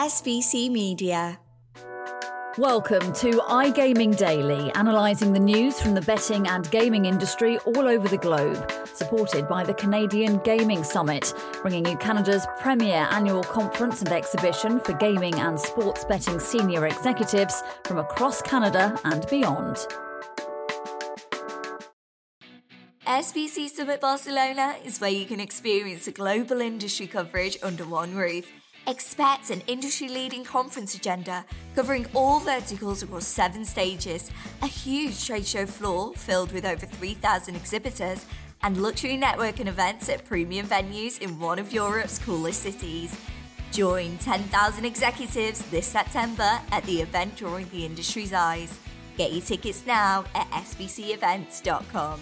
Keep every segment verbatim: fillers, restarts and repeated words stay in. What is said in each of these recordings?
S B C Media. Welcome to iGaming Daily, analysing the news from the betting and gaming industry all over the globe, supported by the Canadian Gaming Summit, bringing you Canada's premier annual conference and exhibition for gaming and sports betting senior executives from across Canada and beyond. S B C Summit Barcelona is where you can experience the global industry coverage under one roof. Expect an industry-leading conference agenda covering all verticals across seven stages, a huge trade show floor filled with over three thousand exhibitors, and luxury networking events at premium venues in one of Europe's coolest cities. Join ten thousand executives this September at the event drawing the industry's eyes. Get your tickets now at s b c events dot com.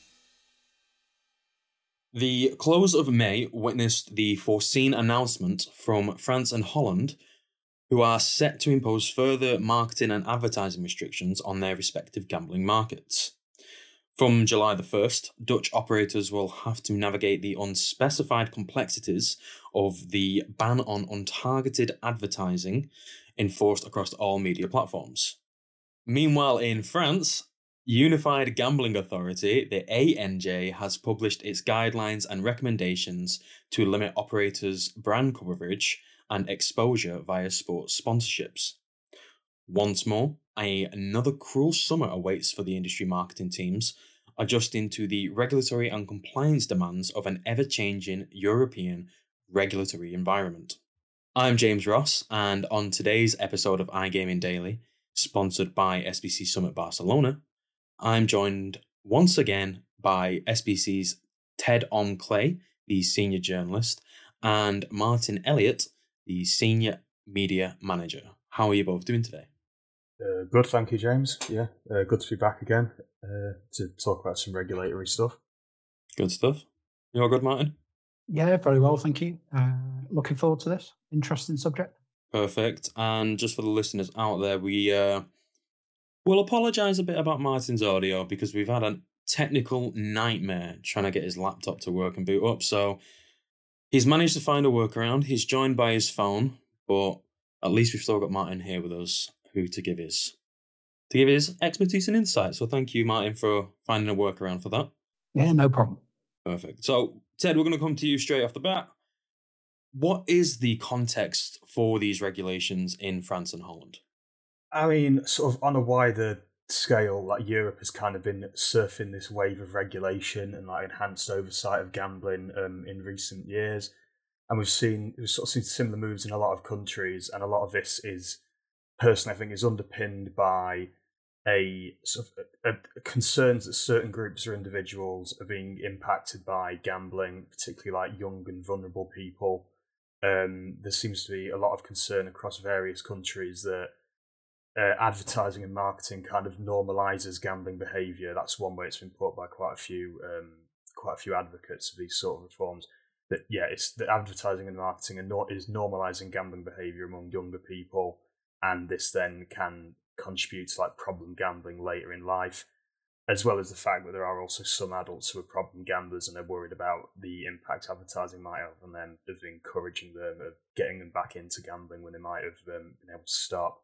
The close of May witnessed the foreseen announcement from France and Holland, who are set to impose further marketing and advertising restrictions on their respective gambling markets. From July the first, Dutch operators will have to navigate the unspecified complexities of the ban on untargeted advertising enforced across all media platforms. Meanwhile, in France, Unified Gambling Authority, the A N J, has published its guidelines and recommendations to limit operators' brand coverage and exposure via sports sponsorships. Once more, a, another cruel summer awaits for the industry marketing teams, adjusting to the regulatory and compliance demands of an ever-changing European regulatory environment. I'm James Ross, and on today's episode of iGaming Daily, sponsored by S B C Summit Barcelona, I'm joined once again by S B C's Ted Omclay, the senior journalist, and Martin Elliott, the senior media manager. How are you both doing today? Uh, good, thank you, James. Yeah, uh, good to be back again uh, to talk about some regulatory stuff. Good stuff. You all good, Martin? Yeah, very well, thank you. Uh, looking forward to this. Interesting subject. Perfect. And just for the listeners out there, we... Uh, We'll apologise a bit about Martin's audio because we've had a technical nightmare trying to get his laptop to work and boot up. So he's managed to find a workaround. He's joined by his phone, but at least we've still got Martin here with us, who to give his to give his expertise and insight. So thank you, Martin, for finding a workaround for that. Yeah, no problem. Perfect. So Ted, we're going to come to you straight off the bat. What is the context for these regulations in France and Holland? I mean, sort of on a wider scale, like Europe has kind of been surfing this wave of regulation and like enhanced oversight of gambling um, in recent years, and we've seen we've sort of seen similar moves in a lot of countries, and a lot of this is, personally, I think, is underpinned by a sort of a, a concerns that certain groups or individuals are being impacted by gambling, particularly like young and vulnerable people. Um, there seems to be a lot of concern across various countries that Uh, advertising and marketing kind of normalizes gambling behaviour. That's one way it's been put by quite a few, um, quite a few advocates of these sort of reforms. That yeah, it's the advertising and marketing are not, is normalizing gambling behaviour among younger people, and this then can contribute to like problem gambling later in life, as well as the fact that there are also some adults who are problem gamblers and they're worried about the impact advertising might have on them, of encouraging them, of getting them back into gambling when they might have um, been able to stop.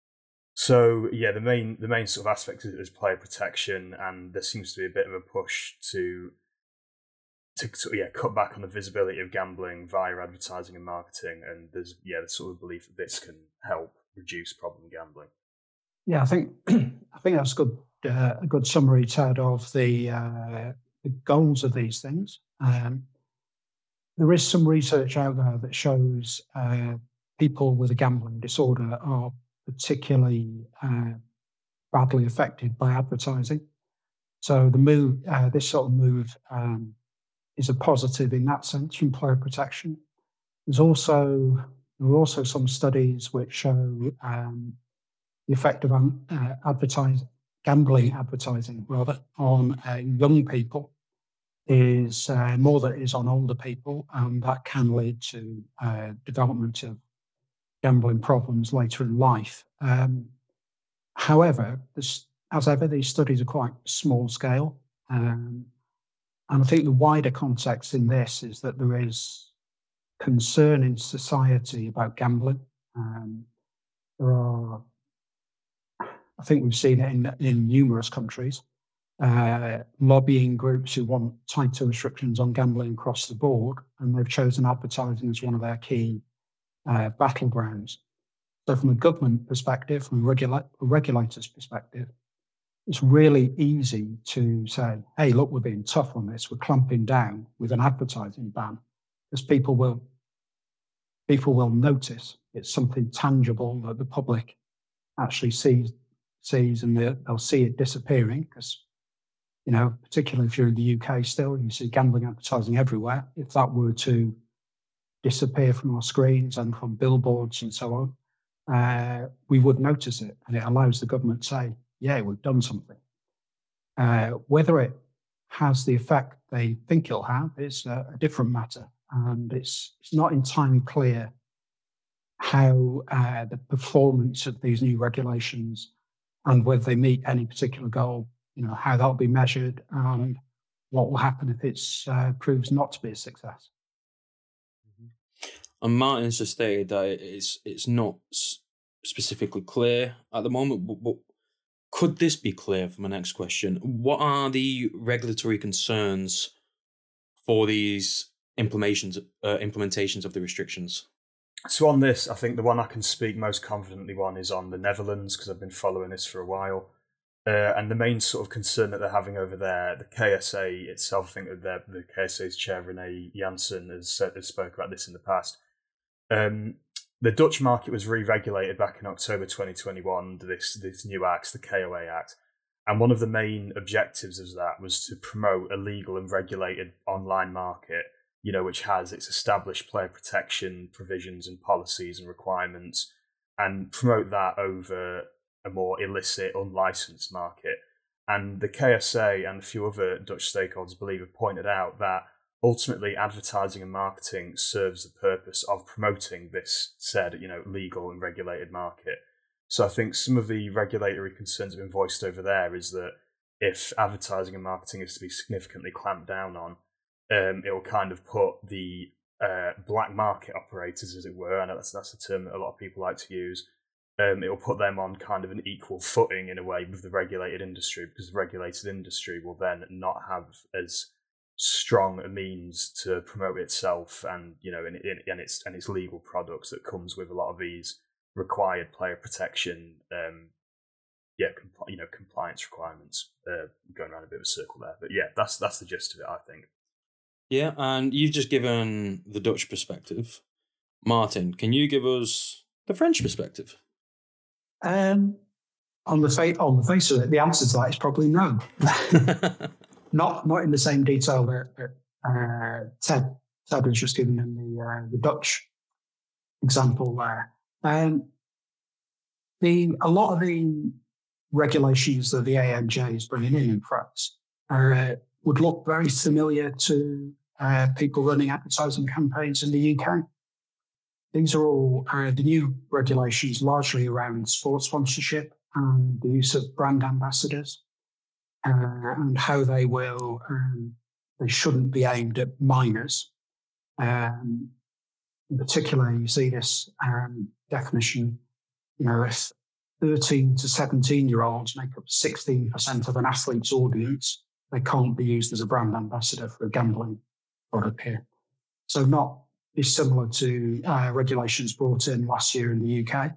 So yeah, the main the main sort of aspect is, is player protection, and there seems to be a bit of a push to to sort of, yeah cut back on the visibility of gambling via advertising and marketing, and there's yeah the sort of belief that this can help reduce problem gambling. Yeah, I think I think that's good uh, a good summary, Ted, of the, uh, the goals of these things. Um, there is some research out there that shows uh, people with a gambling disorder are particularly uh, badly affected by advertising. So the move, uh, this sort of move, um, is a positive in that sense from player protection. There's also there are also some studies which show um, the effect of um, uh, advertising, gambling advertising rather, on uh, young people is uh, more than it is on older people, and that can lead to uh, development of gambling problems later in life. Um, however, this, as ever, these studies are quite small scale. Um, and I think the wider context in this is that there is concern in society about gambling. Um, there are, I think we've seen it in, in numerous countries, uh, lobbying groups who want tighter restrictions on gambling across the board, and they've chosen advertising as one of their key uh, battlegrounds. So from a government perspective, from a, regula- a regulator's perspective, it's really easy to say, hey, look, we're being tough on this. We're clamping down with an advertising ban, because people will people will notice it's something tangible that the public actually sees, sees and they'll see it disappearing. Because, you know, particularly if you're in the U K still, you see gambling advertising everywhere. If that were to disappear from our screens and from billboards and so on, uh, we would notice it. And it allows the government to say, yeah, we've done something. Uh, whether it has the effect they think it'll have is a, a different matter. And it's, it's not entirely clear how uh, the performance of these new regulations and whether they meet any particular goal, you know, how that'll be measured and what will happen if it uh, proves not to be a success. And Martin's just stated that it's, it's not specifically clear at the moment, but, but could this be clear for my next question? What are the regulatory concerns for these implementations, uh, implementations of the restrictions? So on this, I think the one I can speak most confidently on is on the Netherlands, because I've been following this for a while. Uh, and the main sort of concern that they're having over there, the K S A itself, I think that the K S A's chair, René Janssen, has, said, has spoke about this in the past. Um, the Dutch market was re-regulated back in October twenty twenty-one under this, this new act, the K O A Act. And one of the main objectives of that was to promote a legal and regulated online market, you know, which has its established player protection provisions and policies and requirements, and promote that over a more illicit, unlicensed market. And the K S A and a few other Dutch stakeholders, believe, have pointed out that ultimately advertising and marketing serves the purpose of promoting this said, you know, legal and regulated market. So I think some of the regulatory concerns that have been voiced over there is that if advertising and marketing is to be significantly clamped down on, um, it will kind of put the uh, black market operators, as it were, I know that's, that's a term that a lot of people like to use, um, it will put them on kind of an equal footing in a way with the regulated industry, because the regulated industry will then not have as strong a means to promote itself and, you know, and, and its and its legal products that comes with a lot of these required player protection, um, yeah, compl- you know, compliance requirements. Uh, going around a bit of a circle there, but yeah, that's that's the gist of it, I think. Yeah, and you've just given the Dutch perspective. Martin, can you give us the French perspective? Um, on the fa- on the face of it, the answer to that is probably no. Not not in the same detail that, that uh, Ted Ted was just given in the uh, the Dutch example there. Um, the a lot of the regulations that the A M J is bringing in in France are, uh, would look very familiar to uh, people running advertising campaigns in the U K. These are all uh, the new regulations, largely around sports sponsorship and the use of brand ambassadors. Uh, and how they will, um, they shouldn't be aimed at minors. Um, in particular, you see this um, definition, you know, if thirteen to seventeen year olds make up sixteen percent of an athlete's audience, they can't be used as a brand ambassador for a gambling product here. So not dissimilar to uh, regulations brought in last year in the U K.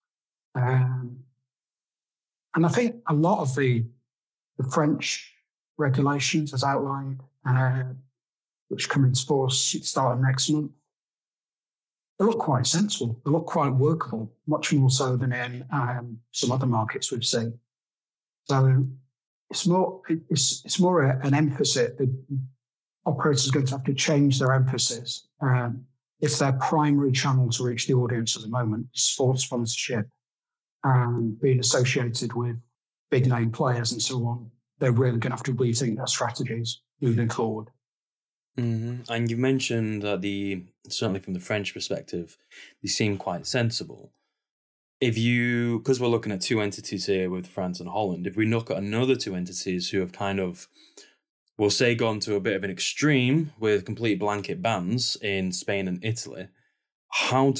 Um, and I think a lot of the The French regulations, as outlined, uh, which come into force starting next month, they look quite sensible. They look quite workable, much more so than in um, some other markets we've seen. So it's more it's it's more a, an emphasis. The operators are going to have to change their emphasis um, if their primary channel to reach the audience at the moment is sports sponsorship and being associated with big name players and so on. They're really going to have to rethink their strategies moving forward. Mm-hmm. And you mentioned that the, certainly from the French perspective, they seem quite sensible. If you, because we're looking at two entities here with France and Holland, if we look at another two entities who have kind of, we'll say, gone to a bit of an extreme with complete blanket bans in Spain and Italy, how do the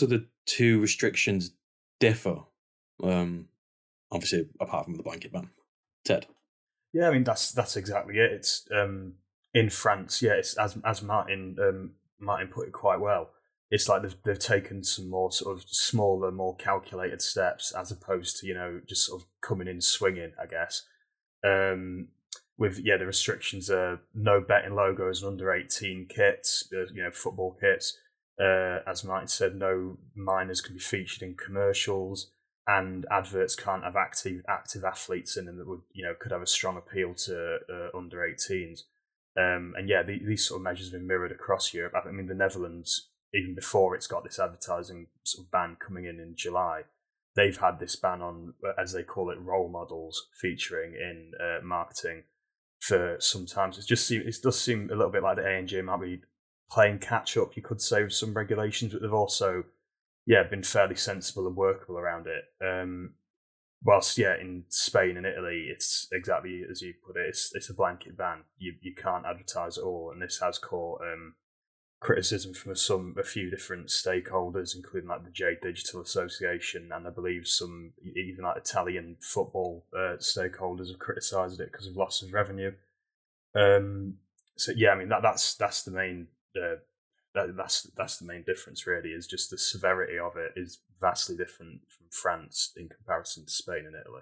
two restrictions differ? Um, obviously, apart from the blanket ban. Ted? Yeah, I mean, that's that's exactly it. It's um, in France, yeah, it's as as Martin um, Martin put it quite well. It's like they've, they've taken some more sort of smaller, more calculated steps as opposed to, you know, just sort of coming in swinging, I guess. Um, with, yeah, the restrictions are no betting logos and under eighteen kits, uh, you know, football kits. Uh, as Martin said, no minors can be featured in commercials, and adverts can't have active active athletes in them that would, you know, could have a strong appeal to uh, under eighteens. Um, and yeah, the, these sort of measures have been mirrored across Europe. I mean, the Netherlands, even before it's got this advertising sort of ban coming in in July, they've had this ban on, as they call it, role models featuring in uh, marketing for some time. So it just seem, it does seem a little bit like the A N J might be playing catch up, you could say, with some regulations, but they've also, yeah, been fairly sensible and workable around it. Um, whilst, yeah, in Spain and Italy, it's exactly as you put it, it's, it's a blanket ban. You you can't advertise at all, and this has caught um, criticism from some a few different stakeholders, including like the J Digital Association, and I believe some even like Italian football uh, stakeholders have criticised it because of loss of revenue. Um, so yeah, I mean that that's that's the main uh, that, that's that's the main difference really, is just the severity of it is vastly different from France in comparison to Spain and Italy.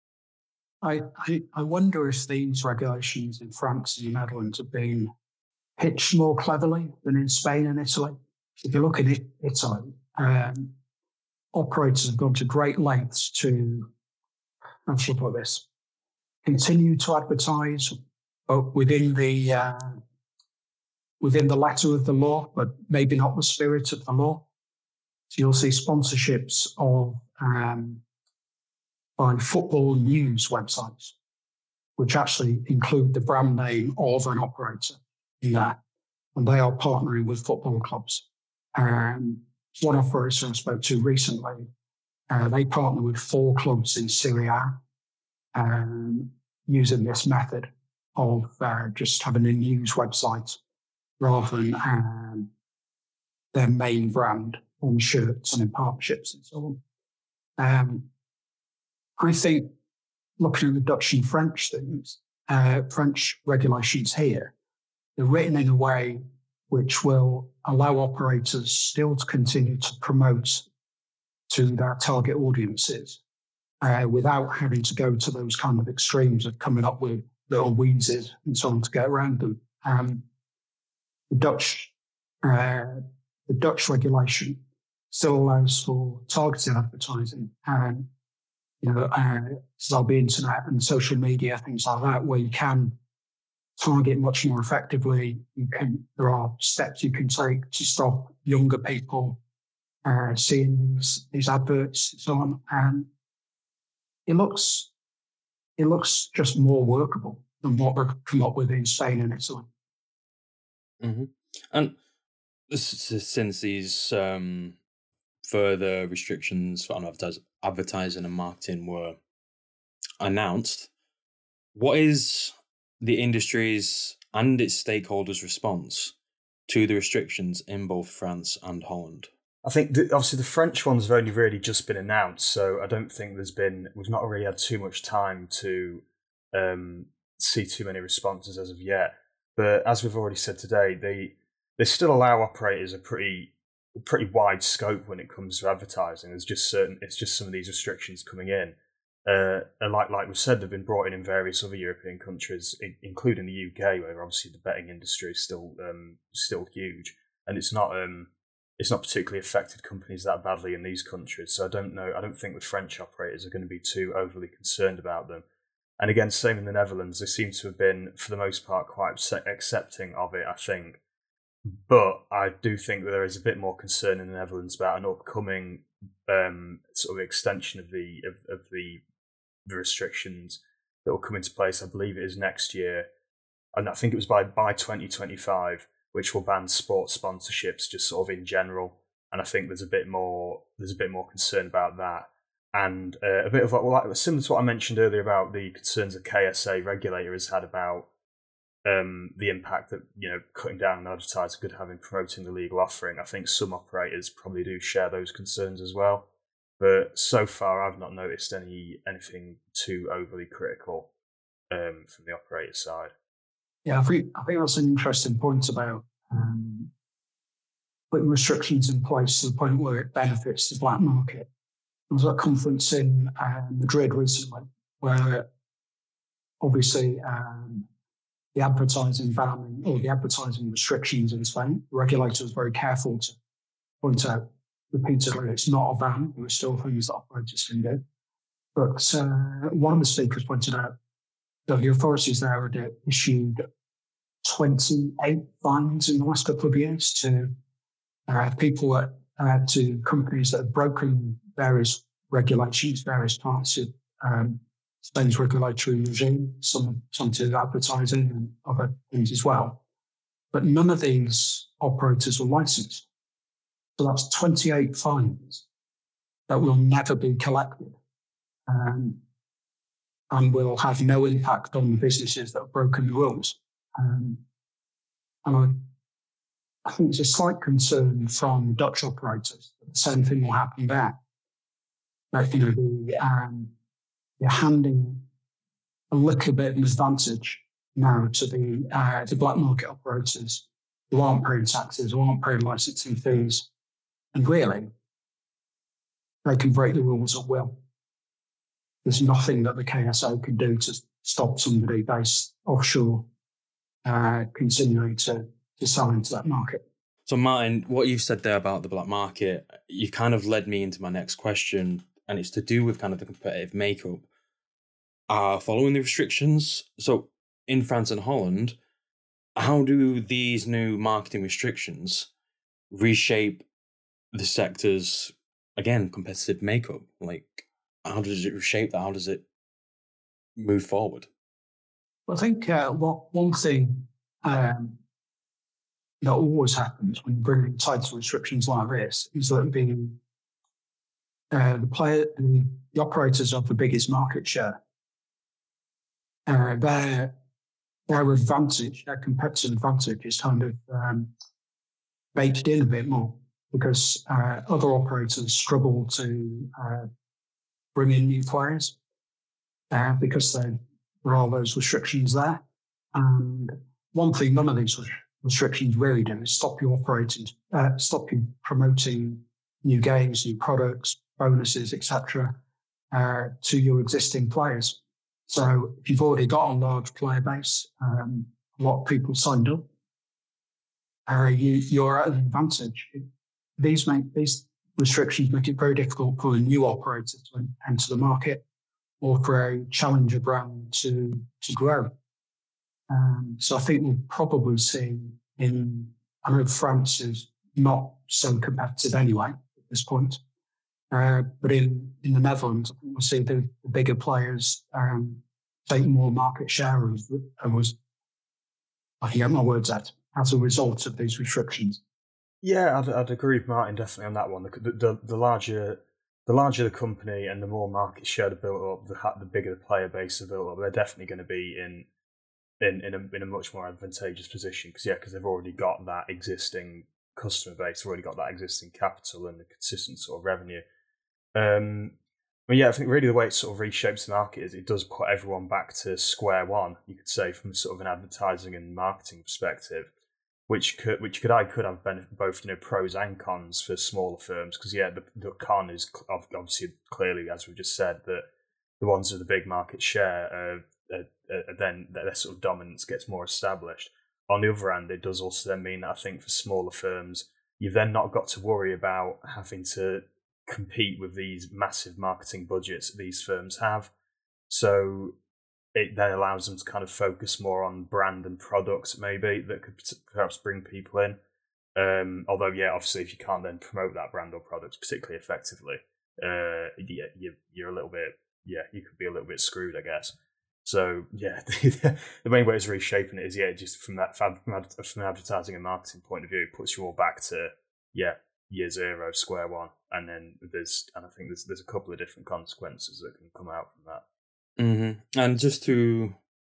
I, I, I wonder if these regulations in France and the Netherlands have been pitched more cleverly than in Spain and Italy. If you look at it, Italy, um, operators have gone to great lengths to, how should I put this, continue to advertise, but within the uh, within the letter of the law, but maybe not the spirit of the law. So you'll see sponsorships of um, by football news websites, which actually include the brand name of an operator in that, and they are partnering with football clubs. Um, one operator I spoke to recently, uh, they partner with four clubs in Serie A, um, using this method of uh, just having a news website rather than um, their main brand on shirts and in partnerships and so on. Um, I think looking at the Dutch and French things, uh, French regulations here, they're written in a way which will allow operators still to continue to promote to their target audiences uh, without having to go to those kind of extremes of coming up with little wheezes and so on to get around them. Um, the Dutch, uh, the Dutch regulation still allows for targeted advertising, and you know, uh, so there'll be internet and social media, things like that, where you can target much more effectively. You can, there are steps you can take to stop younger people uh, seeing these, these adverts and so on. And it looks, it looks just more workable than what we've come up with in Spain and Italy. Mm-hmm. And since these um, further restrictions for advertis- advertising and marketing were announced, what is the industry's and its stakeholders' response to the restrictions in both France and Holland? I think the, obviously the French ones have only really just been announced, so I don't think there's been, we've not really had too much time to um, see too many responses as of yet. But as we've already said today, they they still allow operators a pretty pretty wide scope when it comes to advertising. There's just certain, it's just some of these restrictions coming in. Uh, and like like we've said, they've been brought in in various other European countries, including the U K, where obviously the betting industry is still um, still huge, and it's not um, it's not particularly affected companies that badly in these countries. So I don't know. I don't think the French operators are going to be too overly concerned about them. And again, same in the Netherlands, they seem to have been, for the most part, quite accepting of it, I think. But I do think that there is a bit more concern in the Netherlands about an upcoming um, sort of extension of the of, of the, the restrictions that will come into place. I believe it is next year, and I think it was by by twenty twenty-five, which will ban sports sponsorships just sort of in general. And I think there's a bit more there's a bit more concern about that. And uh, a bit of what, well, similar to what I mentioned earlier about the concerns the K S A regulator has had about um, the impact that, you know, cutting down on advertising could have in promoting the legal offering. I think some operators probably do share those concerns as well. But so far, I've not noticed any anything too overly critical um, from the operator side. Yeah, I think I think that's an interesting point about um, putting restrictions in place to the point where it benefits the black market. There was a conference in uh, Madrid recently where obviously um, the advertising ban or the advertising restrictions in Spain, the regulator was very careful to point out repeatedly it's not a ban, there are still things that operators can do. But uh, one of the speakers pointed out that the authorities there had issued twenty-eight fines in the last couple of years to uh, people that uh, to companies that have broken various regulations, various parts of um, Spain's regulatory regime, some some to advertising and other things as well. But none of these operators were licensed. So that's twenty-eight fines that will never be collected um, and will have no impact on the businesses that have broken the rules. Um, and I, I think it's a slight concern from Dutch operators that the same thing will happen there. That, you know, the, um, you're handing a little bit of an advantage now to the uh, the black market operators who aren't paying taxes, who aren't paying licensing fees, and really, they can break the rules at will. There's nothing that the K S O can do to stop somebody based offshore uh, continuing to, to sell into that market. So, Martin, what you've said there about the black market, you kind of led me into my next question, and it's to do with kind of the competitive makeup. Uh, following the restrictions, so in France and Holland, how do these new marketing restrictions reshape the sector's, again, competitive makeup? Like, how does it reshape that? How does it move forward? Well, I think uh, what one thing um, that always happens when you bring in tighter restrictions like this is that the uh, the player, the, the operators of the biggest market share, uh, their their advantage, their competitive advantage, is kind of um, baked in a bit more because uh, other operators struggle to uh, bring in new players uh, because there are all those restrictions there. And one thing none of these restrictions really do is stop you operating, uh, stop you promoting new games, new products, bonuses, et cetera, uh, to your existing players. So if you've already got a large player base, um, a lot of people signed up, uh, you, you're at an advantage. These make these restrictions make it very difficult for a new operator to enter the market or for a challenger brand to to grow. Um, so I think we'll probably see in, I know France is not so competitive anyway at this point, uh, but in, in the Netherlands, I think we'll see the, the bigger players um, take more market share and was, I can get my words out, as a result of these restrictions. Yeah, I'd, I'd agree with Martin definitely on that one. The, the, the larger the larger the company and the more market share they built up, the, the bigger the player base they built up, they're definitely going to be in in in a, in a much more advantageous position because yeah, because they've already got that existing customer base, they've already got that existing capital and the consistent sort of revenue. Um, but yeah, I think really the way it sort of reshapes the market is it does put everyone back to square one, you could say, from sort of an advertising and marketing perspective. Which could, which could I could have benefit both, you know, pros and cons for smaller firms because yeah, the, the con is obviously clearly, as we just said, that the ones with the big market share, uh, uh, uh, then their sort of dominance gets more established. On the other hand, it does also then mean that I think for smaller firms, you've then not got to worry about having to compete with these massive marketing budgets that these firms have. So it then allows them to kind of focus more on brand and products maybe that could perhaps bring people in. Um, although, yeah, obviously if you can't then promote that brand or product particularly effectively, uh, yeah, you, you're a little bit, yeah, you could be a little bit screwed, I guess. So, yeah, the main way it's reshaping it is, yeah, just from that from an advertising and marketing point of view, it puts you all back to, yeah, year zero, square one. And then there's, and I think there's there's a couple of different consequences that can come out from that. Mm-hmm. And just to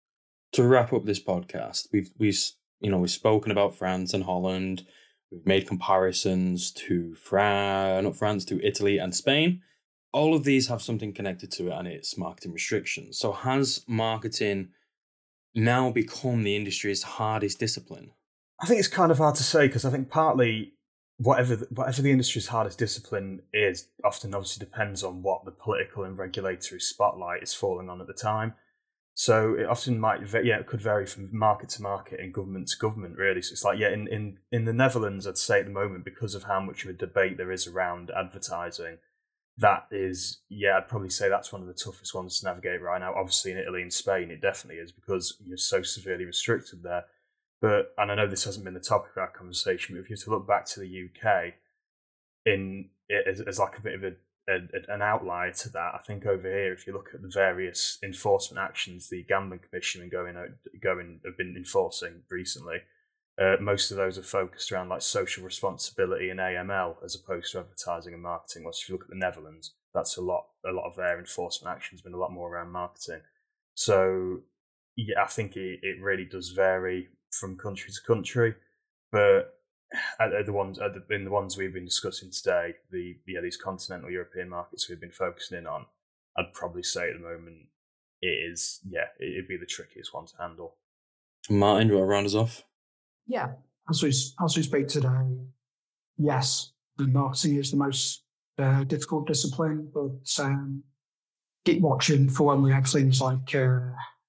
to wrap up this podcast, we've we've you know we've spoken about France and Holland. We've made comparisons to France, not France, to Italy and Spain. All of these have something connected to it, and it's marketing restrictions. So has marketing now become the industry's hardest discipline? I think it's kind of hard to say, because I think partly whatever the, whatever the industry's hardest discipline is often obviously depends on what the political and regulatory spotlight is falling on at the time. So it often might, yeah, it could vary from market to market and government to government, really. So it's like, yeah, in, in, in the Netherlands, I'd say at the moment, because of how much of a debate there is around advertising, that is, yeah, I'd probably say that's one of the toughest ones to navigate right now. Obviously in Italy and Spain, it definitely is, because you're so severely restricted there. But, and I know this hasn't been the topic of our conversation, but if you were to look back to the U K, in it as, as like a bit of a A, an outlier to that, I think over here, if you look at the various enforcement actions the Gambling Commission and going going have been enforcing recently, uh, most of those are focused around like social responsibility and A M L as opposed to advertising and marketing. Whereas if you look at the Netherlands, that's a lot. A lot of their enforcement action has been a lot more around marketing. So yeah, I think it, it really does vary from country to country, but Uh, the ones uh, in the ones we've been discussing today, the yeah these continental European markets we've been focusing in on, I'd probably say at the moment it is yeah it'd be the trickiest one to handle. Martin, do you want to round us off? Yeah, as we as we speak today, yes, the marketing is the most uh, difficult discipline, but um, keep watching for when we have things like uh,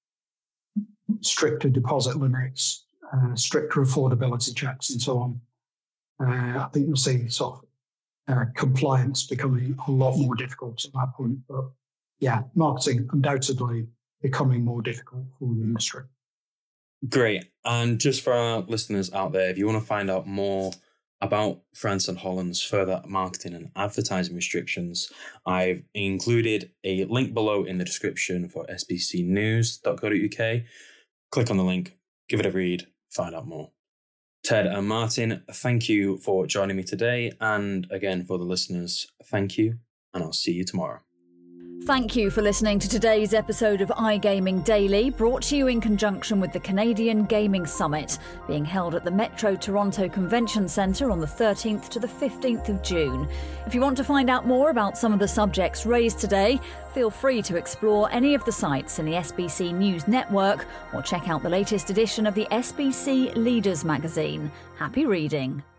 stricter deposit limits, uh, stricter affordability checks, and so on. Uh, I think you'll see sort of uh, compliance becoming a lot more difficult at that point. But yeah, marketing undoubtedly becoming more difficult for the industry. Great. And just for our listeners out there, if you want to find out more about France and Holland's further marketing and advertising restrictions, I've included a link below in the description for s b c news dot co dot u k. Click on the link, give it a read, find out more. Ted and Martin, thank you for joining me today. And again, for the listeners, thank you, and I'll see you tomorrow. Thank you for listening to today's episode of iGaming Daily, brought to you in conjunction with the Canadian Gaming Summit, being held at the Metro Toronto Convention Centre on the thirteenth to the fifteenth of June. If you want to find out more about some of the subjects raised today, feel free to explore any of the sites in the S B C News Network or check out the latest edition of the S B C Leaders magazine. Happy reading.